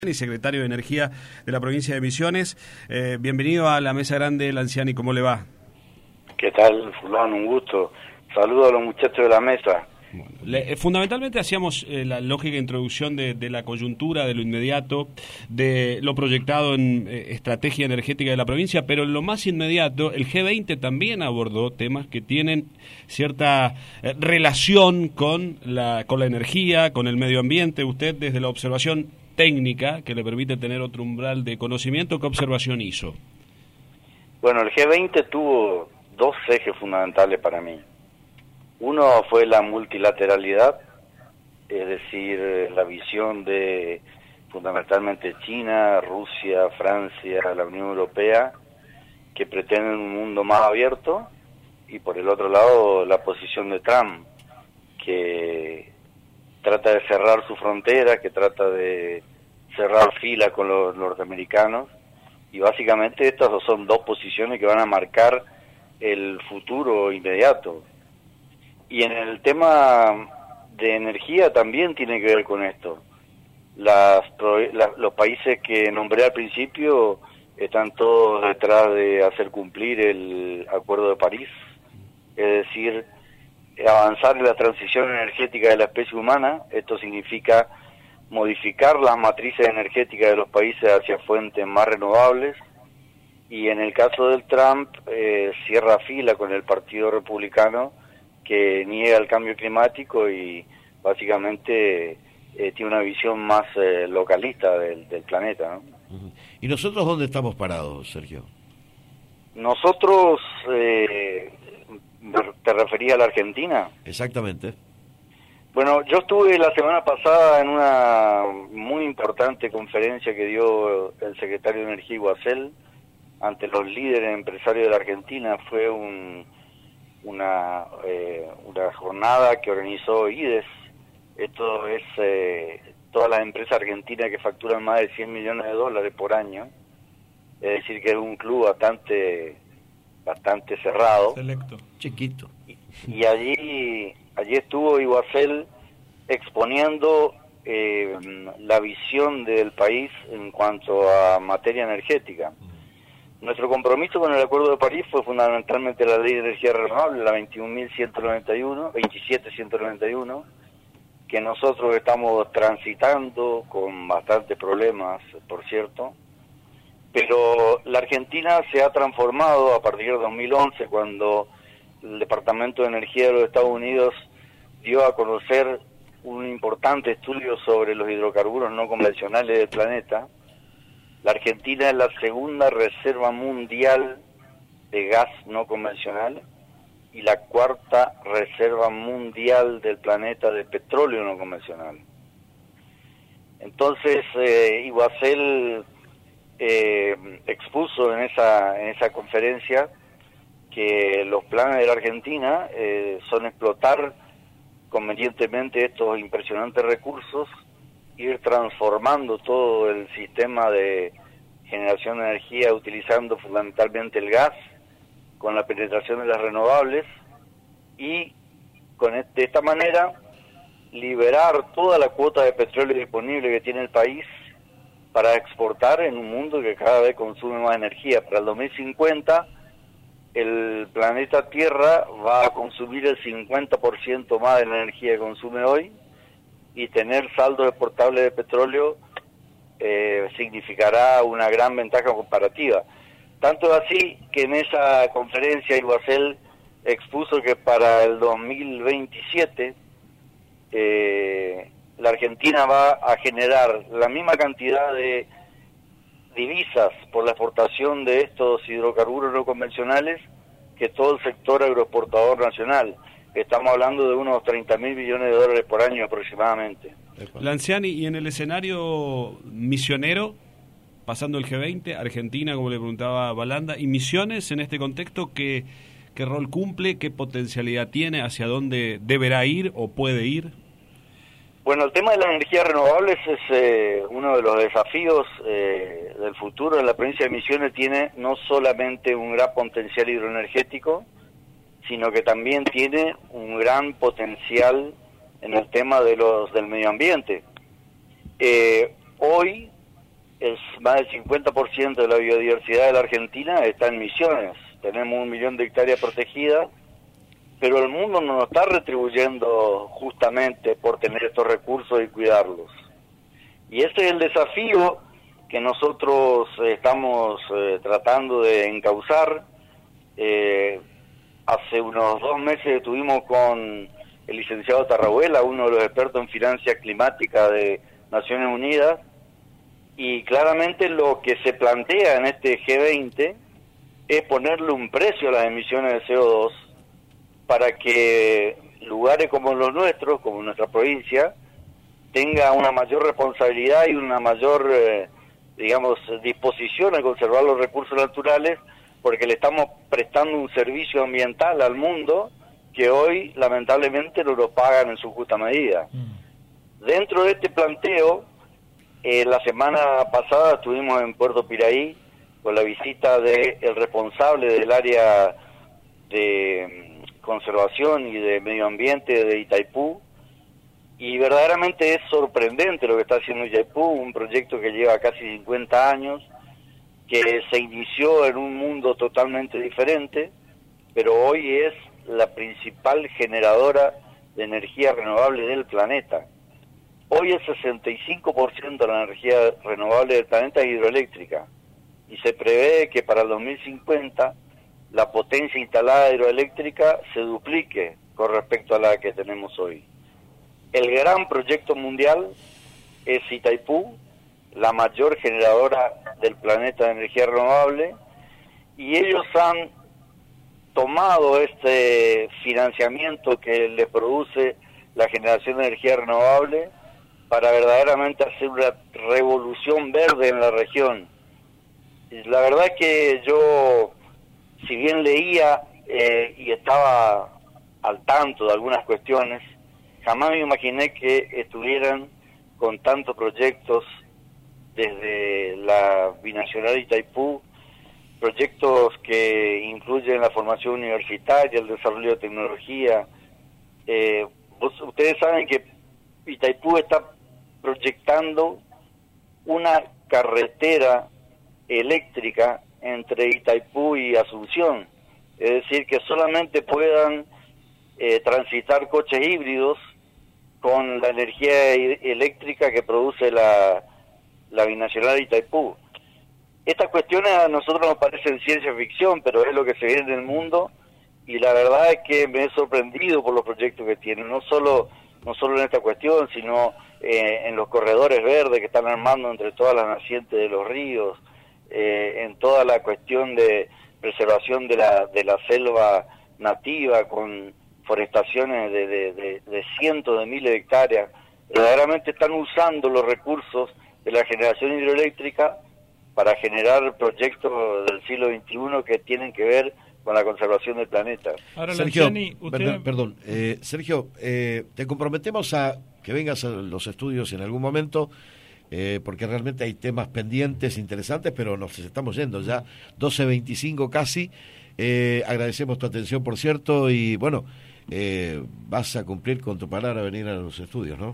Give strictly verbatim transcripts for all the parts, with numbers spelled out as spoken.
Y secretario de Energía de la provincia de Misiones. Eh, bienvenido a la Mesa Grande, Lanciani, ¿cómo le va? ¿Qué tal, fulano? Un gusto. Saludo a los muchachos de la mesa. Bueno, le, eh, fundamentalmente hacíamos eh, la lógica introducción de, de la coyuntura, de lo inmediato, de lo proyectado en eh, estrategia energética de la provincia, pero en lo más inmediato, el G veinte también abordó temas que tienen cierta eh, relación con la, con la energía, con el medio ambiente. Usted, desde la observación técnica que le permite tener otro umbral de conocimiento, ¿qué observación hizo? Bueno, el G veinte tuvo dos ejes fundamentales para mí. Uno fue la multilateralidad, es decir, la visión de fundamentalmente China, Rusia, Francia, la Unión Europea, que pretenden un mundo más abierto, y por el otro lado la posición de Trump, que trata de cerrar su frontera, que trata de cerrar fila con los norteamericanos, y básicamente estas son dos posiciones que van a marcar el futuro inmediato. Y en el tema de energía también tiene que ver con esto. Las, la, los países que nombré al principio están todos detrás de hacer cumplir el Acuerdo de París, es decir, avanzar en la transición energética de la especie humana. Esto significa modificar las matrices energéticas de los países hacia fuentes más renovables, y en el caso del Trump eh, cierra fila con el Partido Republicano, que niega el cambio climático y básicamente eh, tiene una visión más eh, localista del, del planeta, ¿no? Uh-huh. ¿Y nosotros dónde estamos parados, Sergio? Nosotros, eh, ¿te referías a la Argentina? Exactamente. Bueno, yo estuve la semana pasada en una muy importante conferencia que dio el secretario de Energía Iguacel ante los líderes empresarios de la Argentina. Fue un, una, eh, una jornada que organizó I D E S. Esto es eh, todas las empresas argentinas que facturan más de cien millones de dólares por año. Es decir, que es un club bastante, bastante cerrado. Selecto. Chiquito. Y, y allí... Allí estuvo Iguacel exponiendo eh, la visión del país en cuanto a materia energética. Nuestro compromiso con el Acuerdo de París fue fundamentalmente la Ley de Energía Renovable, la veintiún mil ciento noventa y uno, veintisiete mil ciento noventa y uno, que nosotros estamos transitando con bastantes problemas, por cierto, pero la Argentina se ha transformado a partir de dos mil once, cuando el Departamento de Energía de los Estados Unidos dio a conocer un importante estudio sobre los hidrocarburos no convencionales del planeta. La Argentina es la segunda reserva mundial de gas no convencional y la cuarta reserva mundial del planeta de petróleo no convencional. Entonces, eh, Iguacel eh, expuso en esa, en esa conferencia que los planes de la Argentina eh, son explotar convenientemente estos impresionantes recursos, ir transformando todo el sistema de generación de energía utilizando fundamentalmente el gas, con la penetración de las renovables, y con de esta manera liberar toda la cuota de petróleo disponible que tiene el país para exportar en un mundo que cada vez consume más energía. Para el dos mil cincuenta el planeta Tierra va a consumir el cincuenta por ciento más de la energía que consume hoy, y tener saldo exportable de petróleo eh, significará una gran ventaja comparativa. Tanto es así que en esa conferencia Iguacel expuso que para el dos mil veintisiete eh, la Argentina va a generar la misma cantidad de divisas por la exportación de estos hidrocarburos no convencionales que todo el sector agroexportador nacional. Estamos hablando de unos treinta mil millones de dólares por año aproximadamente. Lanciani, y en el escenario misionero, pasando el G veinte, Argentina, como le preguntaba Balanda, y Misiones en este contexto, ¿qué, qué rol cumple, qué potencialidad tiene, hacia dónde deberá ir o puede ir? Bueno, el tema de las energías renovables es eh, uno de los desafíos eh, del futuro. En la provincia de Misiones tiene no solamente un gran potencial hidroenergético, sino que también tiene un gran potencial en el tema de los del medio ambiente. Eh, hoy es más del cincuenta por ciento de la biodiversidad de la Argentina está en Misiones. Tenemos un millón de hectáreas protegidas, pero el mundo no nos está retribuyendo justamente por tener estos recursos y cuidarlos. Y ese es el desafío que nosotros eh, estamos eh, tratando de encauzar. Eh, hace unos dos meses estuvimos con el licenciado Tarrabuela, uno de los expertos en finanzas climáticas de Naciones Unidas, y claramente lo que se plantea en este G veinte es ponerle un precio a las emisiones de C O dos para que lugares como los nuestros, como nuestra provincia, tenga una mayor responsabilidad y una mayor, eh, digamos, disposición a conservar los recursos naturales, porque le estamos prestando un servicio ambiental al mundo que hoy lamentablemente no lo pagan en su justa medida. Mm. Dentro de este planteo, eh, la semana pasada estuvimos en Puerto Piraí con la visita del responsable del área de conservación y de medio ambiente de Itaipú, y verdaderamente es sorprendente lo que está haciendo Itaipú, un proyecto que lleva casi cincuenta años, que se inició en un mundo totalmente diferente, pero hoy es la principal generadora de energía renovable del planeta. Hoy el sesenta y cinco por ciento de la energía renovable del planeta es hidroeléctrica, y se prevé que para el dos mil cincuenta la potencia instalada hidroeléctrica se duplique con respecto a la que tenemos hoy. El gran proyecto mundial es Itaipú, la mayor generadora del planeta de energía renovable, y ellos han tomado este financiamiento que le produce la generación de energía renovable para verdaderamente hacer una revolución verde en la región. La verdad es que yo, si bien leía eh, y estaba al tanto de algunas cuestiones, jamás me imaginé que estuvieran con tantos proyectos desde la Binacional Itaipú, proyectos que incluyen la formación universitaria, el desarrollo de tecnología. Eh, vos, ustedes saben que Itaipú está proyectando una carretera eléctrica entre Itaipú y Asunción, es decir, que solamente puedan eh, transitar coches híbridos con la energía eléctrica que produce la, la Binacional de Itaipú. Estas cuestiones a nosotros nos parecen ciencia ficción, pero es lo que se viene en el mundo, y la verdad es que me he sorprendido por los proyectos que tienen, no solo no solo en esta cuestión, sino eh, en los corredores verdes que están armando entre todas las nacientes de los ríos, eh, en toda la cuestión de preservación de la de la selva nativa con forestaciones de, de, de, de cientos de miles de hectáreas. Verdaderamente están usando los recursos de la generación hidroeléctrica para generar proyectos del siglo veintiuno que tienen que ver con la conservación del planeta. Ahora, Sergio, Lanciani, usted... perdón, perdón eh, Sergio, eh, te comprometemos a que vengas a los estudios en algún momento, eh, porque realmente hay temas pendientes, interesantes, pero nos estamos yendo ya, doce veinticinco casi. Eh, agradecemos tu atención, por cierto, y bueno, eh, vas a cumplir con tu palabra, venir a los estudios, ¿no?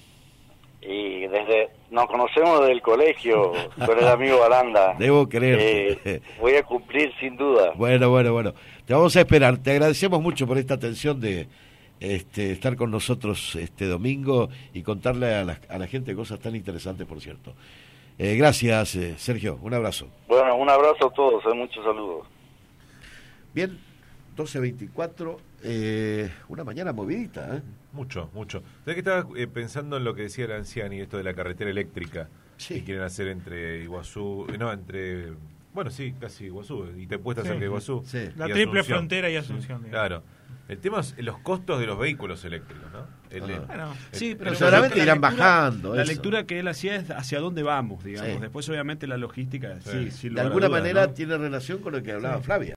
Y desde nos conocemos del colegio con el amigo Balanda. Debo creer. Eh, voy a cumplir sin duda. Bueno, bueno, bueno. Te vamos a esperar. Te agradecemos mucho por esta atención de este, estar con nosotros este domingo y contarle a la, a la gente cosas tan interesantes, por cierto. Eh, gracias, eh, Sergio. Un abrazo. Bueno, un abrazo a todos. Eh, muchos saludos. Bien, doce veinticuatro. Eh, una mañana movidita, ¿eh? Mucho, mucho. ¿Sabes que estaba eh, pensando en lo que decía Lanciani, esto de la carretera eléctrica sí. que quieren hacer entre Iguazú, eh, no, entre, bueno, sí, casi Iguazú, y te puestas sí, cerca de Iguazú. Sí. La triple Asunción. Frontera y Asunción. Sí. Claro. El tema es los costos de los vehículos eléctricos, ¿no? El, ah. bueno, el, sí, pero seguramente irán lectura, bajando. La eso. lectura que él hacía es hacia dónde vamos, digamos. Sí. Después, obviamente, la logística, sí, sí sin de lugar alguna a dudas, manera ¿no? tiene relación con lo que hablaba sí. Flavia.